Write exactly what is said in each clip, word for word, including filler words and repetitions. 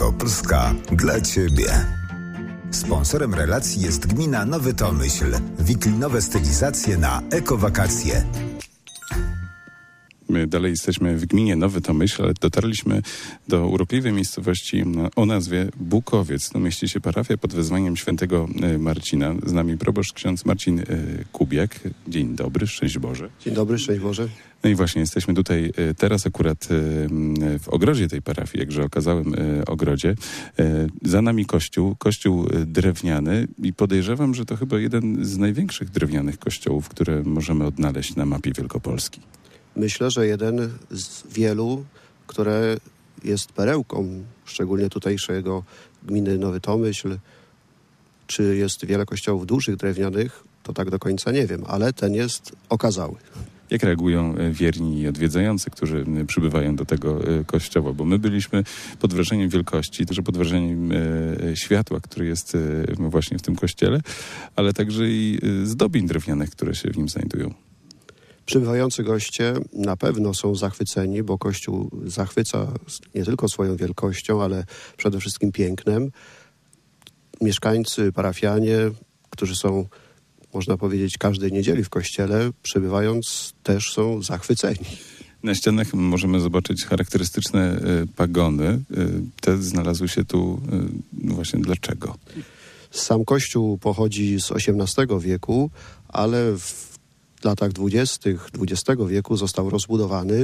Wielkopolska dla Ciebie. Sponsorem relacji jest gmina Nowy Tomyśl. Wiklinowe stylizacje na ekowakacje. My dalej jesteśmy w gminie Nowy Tomyśl, ale dotarliśmy do urokliwej miejscowości o nazwie Bukowiec. Tu mieści się parafia pod wezwaniem świętego Marcina. Z nami proboszcz ksiądz Marcin Kubiak. Dzień dobry, szczęść Boże. Dzień dobry, szczęść Boże. No i właśnie, jesteśmy tutaj teraz akurat w ogrodzie tej parafii, jakże okazałym ogrodzie. Za nami kościół, kościół drewniany i podejrzewam, że to chyba jeden z największych drewnianych kościołów, które możemy odnaleźć na mapie Wielkopolski. Myślę, że jeden z wielu, które jest perełką, szczególnie tutejszego gminy Nowy Tomyśl. Czy jest wiele kościołów dużych, drewnianych, to tak do końca nie wiem, ale ten jest okazały. Jak reagują wierni i odwiedzający, którzy przybywają do tego kościoła? Bo my byliśmy pod wrażeniem wielkości, także pod wrażeniem światła, które jest właśnie w tym kościele, ale także i zdobień drewnianych, które się w nim znajdują. Przybywający goście na pewno są zachwyceni, bo Kościół zachwyca nie tylko swoją wielkością, ale przede wszystkim pięknem. Mieszkańcy, parafianie, którzy są, można powiedzieć, każdej niedzieli w kościele, przybywając też są zachwyceni. Na ścianach możemy zobaczyć charakterystyczne y, pagony. Y, te znalazły się tu y, właśnie dlaczego? Sam kościół pochodzi z osiemnastego wieku, ale w W latach dwudziestych dwudziestego wieku został rozbudowany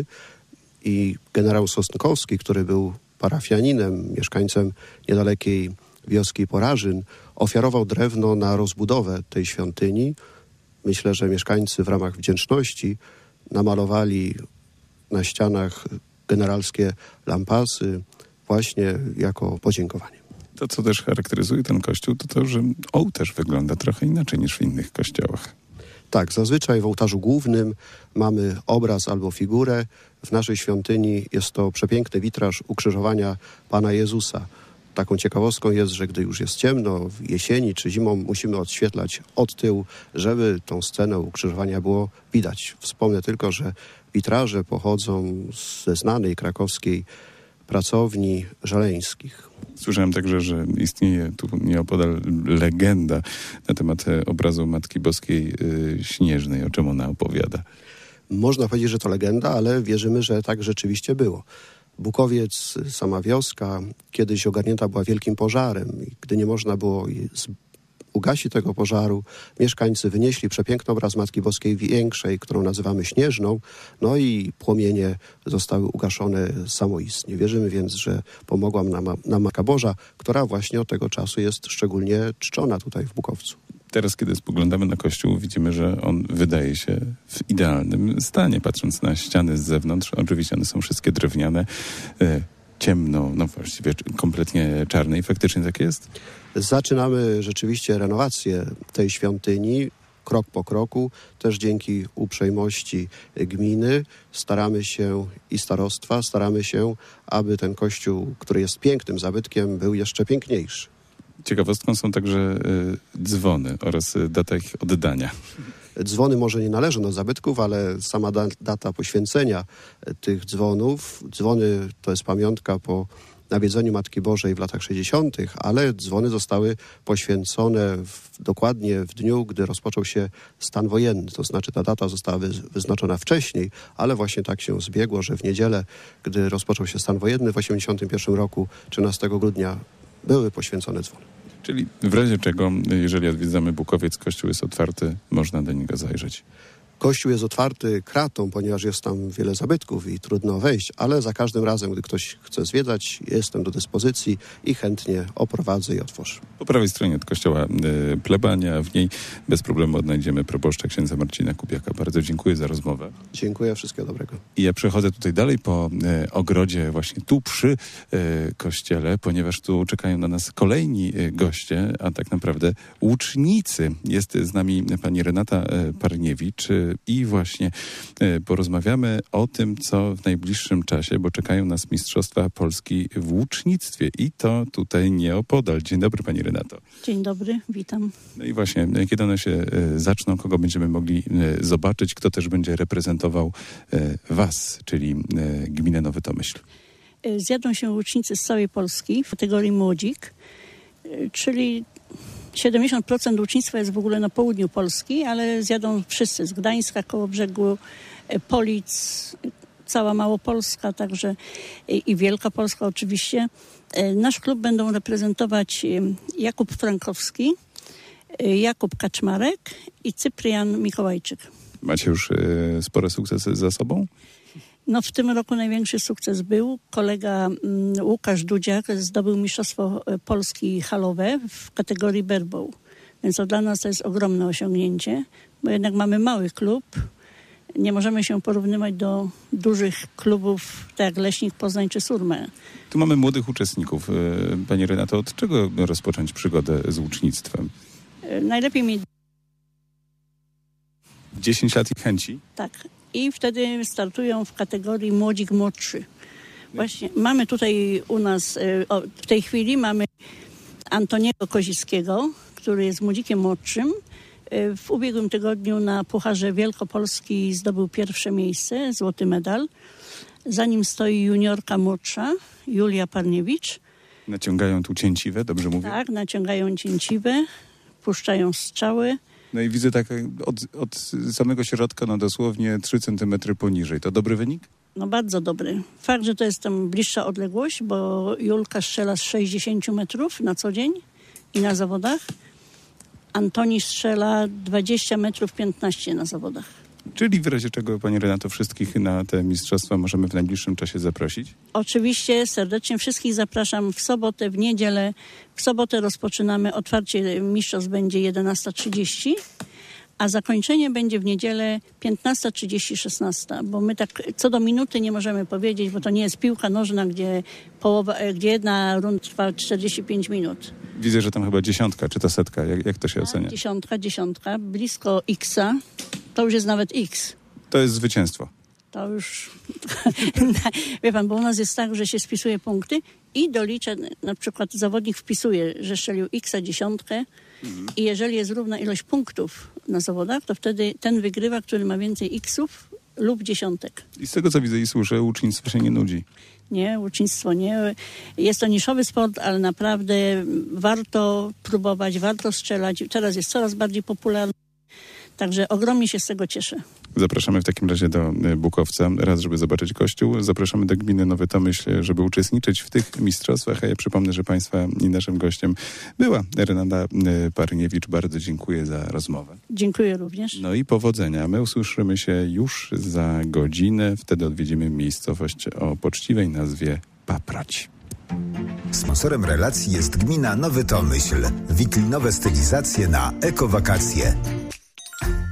i generał Sosnkowski, który był parafianinem, mieszkańcem niedalekiej wioski Porażyn, ofiarował drewno na rozbudowę tej świątyni. Myślę, że mieszkańcy w ramach wdzięczności namalowali na ścianach generalskie lampasy właśnie jako podziękowanie. To, co też charakteryzuje ten kościół, to to, że ołtarz wygląda trochę inaczej niż w innych kościołach. Tak, zazwyczaj w ołtarzu głównym mamy obraz albo figurę. W naszej świątyni jest to przepiękny witraż ukrzyżowania Pana Jezusa. Taką ciekawostką jest, że gdy już jest ciemno, w jesieni czy zimą musimy odświetlać od tyłu, żeby tą scenę ukrzyżowania było widać. Wspomnę tylko, że witraże pochodzą ze znanej krakowskiej pracowni Żeleńskich. Słyszałem także, że istnieje tu nieopodal legenda na temat obrazu Matki Boskiej y, Śnieżnej. O czym ona opowiada? Można powiedzieć, że to legenda, ale wierzymy, że tak rzeczywiście było. Bukowiec, sama wioska, kiedyś ogarnięta była wielkim pożarem i gdy nie można było ugasić tego pożaru, mieszkańcy wynieśli przepiękny obraz Matki Boskiej Większej, którą nazywamy Śnieżną, no i płomienie zostały ugaszone samoistnie. Wierzymy więc, że pomogła nam, nam Matka Boża, która właśnie od tego czasu jest szczególnie czczona tutaj w Bukowcu. Teraz, kiedy spoglądamy na kościół, widzimy, że on wydaje się w idealnym stanie, patrząc na ściany z zewnątrz. Oczywiście one są wszystkie drewniane, e, ciemno, no właściwie kompletnie czarne i faktycznie tak jest? Zaczynamy rzeczywiście renowację tej świątyni, krok po kroku, też dzięki uprzejmości gminy. Staramy się i starostwa, staramy się, aby ten kościół, który jest pięknym zabytkiem, był jeszcze piękniejszy. Ciekawostką są także y, dzwony oraz y, data ich oddania. Dzwony może nie należą do zabytków, ale sama da- data poświęcenia tych dzwonów. Dzwony to jest pamiątka po nawiedzeniu Matki Bożej w latach sześćdziesiątych, ale dzwony zostały poświęcone w, dokładnie w dniu, gdy rozpoczął się stan wojenny. To znaczy ta data została wy, wyznaczona wcześniej, ale właśnie tak się zbiegło, że w niedzielę, gdy rozpoczął się stan wojenny w osiemdziesiątym pierwszym roku, trzynastego grudnia, były poświęcone dzwony. Czyli w razie czego, jeżeli odwiedzamy Bukowiec, kościół jest otwarty, można do niego zajrzeć. Kościół jest otwarty kratą, ponieważ jest tam wiele zabytków i trudno wejść, ale za każdym razem, gdy ktoś chce zwiedzać, jestem do dyspozycji i chętnie oprowadzę i otworzę. Po prawej stronie od kościoła y, plebania, w niej bez problemu odnajdziemy proboszcza księdza Marcina Kubiaka. Bardzo dziękuję za rozmowę. Dziękuję, wszystkiego dobrego. I ja przechodzę tutaj dalej po y, ogrodzie, właśnie tu przy y, kościele, ponieważ tu czekają na nas kolejni y, goście, a tak naprawdę łucznicy. Jest z nami pani Renata y, Parniewicz y, i właśnie y, porozmawiamy o tym, co w najbliższym czasie, bo czekają nas Mistrzostwa Polski w łucznictwie i to tutaj nieopodal. Dzień dobry pani Renato. Dzień dobry, witam. No i właśnie, kiedy one się y, zaczną, kogo będziemy mogli y, zobaczyć, kto też będzie reprezentował y, was, czyli y, gminę Nowy Tomyśl? Zjadą się łucznicy z całej Polski w kategorii młodzik, czyli siedemdziesiąt procent łucznictwa jest w ogóle na południu Polski, ale zjadą wszyscy z Gdańska, Kołobrzegu, Polic, cała Małopolska, także i Wielkopolska oczywiście. Nasz klub będą reprezentować Jakub Frankowski, Jakub Kaczmarek i Cyprian Mikołajczyk. Macie już y, spore sukcesy za sobą? No w tym roku największy sukces był. Kolega mm, Łukasz Dudziak zdobył Mistrzostwo Polski halowe w kategorii barebow. Więc to dla nas to jest ogromne osiągnięcie, bo jednak mamy mały klub. Nie możemy się porównywać do dużych klubów, tak jak Leśnik Poznań czy Surmę. Tu mamy młodych uczestników. Pani Renato, od czego rozpocząć przygodę z łucznictwem? Najlepiej mieć dziesięć lat i chęci? Tak. I wtedy startują w kategorii młodzik młodszy. Właśnie mamy tutaj u nas, o, w tej chwili mamy Antoniego Kozickiego, który jest młodzikiem młodszym. W ubiegłym tygodniu na Pucharze Wielkopolski zdobył pierwsze miejsce, złoty medal. Za nim stoi juniorka młodsza, Julia Parniewicz. Naciągają tu cięciwe, dobrze mówię? Tak, naciągają cięciwe, puszczają strzały. No i widzę tak od, od samego środka, no dosłownie trzy centymetry poniżej. To dobry wynik? No bardzo dobry. Fakt, że to jest tam bliższa odległość, bo Julka strzela z sześćdziesiąt metrów na co dzień i na zawodach. Antoni strzela dwadzieścia metrów piętnaście na zawodach. Czyli w razie czego, Pani Renato, wszystkich na te mistrzostwa możemy w najbliższym czasie zaprosić? Oczywiście, serdecznie wszystkich zapraszam w sobotę, w niedzielę. W sobotę rozpoczynamy, otwarcie mistrzostw będzie jedenasta trzydzieści, a zakończenie będzie w niedzielę piętnasta trzydzieści, szesnasta, bo my tak co do minuty nie możemy powiedzieć, bo to nie jest piłka nożna, gdzie połowa, gdzie jedna runda trwa czterdzieści pięć minut. Widzę, że tam chyba dziesiątka, czy to setka. Jak, jak to się Tak, ocenia? Dziesiątka, dziesiątka, blisko X-a. To już jest nawet X. To jest zwycięstwo. To już, wie pan, bo u nas jest tak, że się spisuje punkty i dolicza, na przykład zawodnik wpisuje, że strzelił X-a dziesiątkę mhm. i jeżeli jest równa ilość punktów na zawodach, to wtedy ten wygrywa, który ma więcej X-ów lub dziesiątek. I z tego, co widzę i słyszę, łucznictwo się nie nudzi. Nie, łucznictwo nie. Jest to niszowy sport, ale naprawdę warto próbować, warto strzelać. Teraz jest coraz bardziej popularny, także ogromnie się z tego cieszę. Zapraszamy w takim razie do Bukowca, raz, żeby zobaczyć kościół. Zapraszamy do gminy Nowy Tomyśl, żeby uczestniczyć w tych mistrzostwach. A ja przypomnę, że Państwa i naszym gościem była Renata Parniewicz. Bardzo dziękuję za rozmowę. Dziękuję również. No i powodzenia. My usłyszymy się już za godzinę. Wtedy odwiedzimy miejscowość o poczciwej nazwie Paproć. Sponsorem relacji jest gmina Nowy Tomyśl. Wiklinowe stylizacje na ekowakacje.